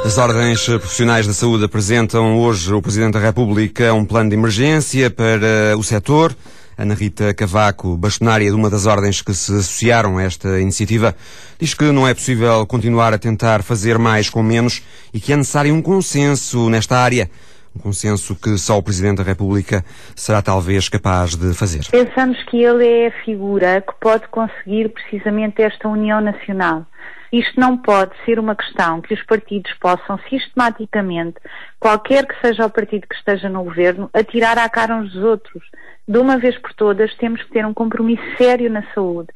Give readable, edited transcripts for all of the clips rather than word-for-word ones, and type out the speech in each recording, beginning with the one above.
As ordens profissionais da saúde apresentam hoje ao Presidente da República um plano de emergência para o setor. Ana Rita Cavaco, bastonária de uma das ordens que se associaram a esta iniciativa, diz que não é possível continuar a tentar fazer mais com menos e que é necessário um consenso nesta área. Um consenso que só o Presidente da República será talvez capaz de fazer. Pensamos que ele é a figura que pode conseguir precisamente esta união nacional. Isto não pode ser uma questão que os partidos possam sistematicamente, qualquer que seja o partido que esteja no governo, atirar à cara uns dos outros. De uma vez por todas, temos que ter um compromisso sério na saúde.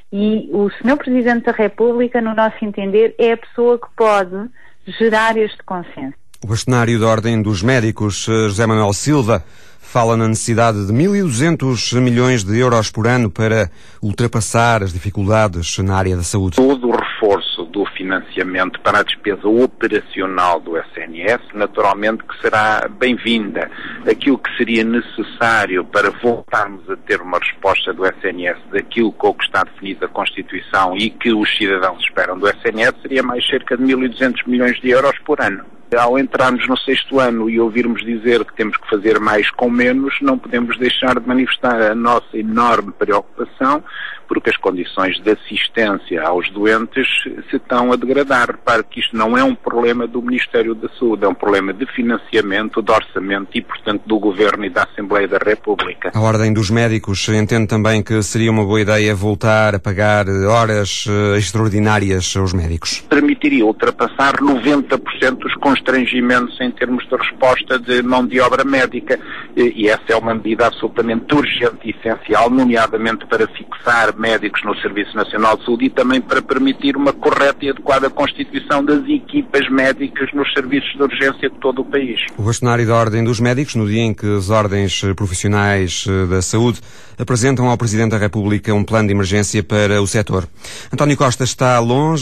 E o Sr. Presidente da República, no nosso entender, é a pessoa que pode gerar este consenso. O bastonário da Ordem dos Médicos, José Manuel Silva, fala na necessidade de 1.200 milhões de euros por ano para ultrapassar as dificuldades na área da saúde. Todo o reforço do financiamento para a despesa operacional do SNS, naturalmente que será bem-vinda. Aquilo que seria necessário para voltarmos a ter uma resposta do SNS daquilo com o que está definido na Constituição e que os cidadãos esperam do SNS seria mais cerca de 1.200 milhões de euros por ano. Ao entrarmos no 6º ano e ouvirmos dizer que temos que fazer mais com menos, não podemos deixar de manifestar a nossa enorme preocupação, porque as condições de assistência aos doentes se estão a degradar. Repare que isto não é um problema do Ministério da Saúde, é um problema de financiamento, de orçamento e, portanto, do Governo e da Assembleia da República. A Ordem dos Médicos entende também que seria uma boa ideia voltar a pagar horas extraordinárias aos médicos. Permitiria ultrapassar 90% dos constrangimentos em termos de resposta de mão de obra médica e essa é uma medida absolutamente urgente e essencial, nomeadamente para fixar médicos no Serviço Nacional de Saúde e também para permitir uma correta e adequada constituição das equipas médicas nos serviços de urgência de todo o país. O bastonário da Ordem dos Médicos, no dia em que as ordens profissionais da saúde apresentam ao Presidente da República um plano de emergência para o setor. António Costa está longe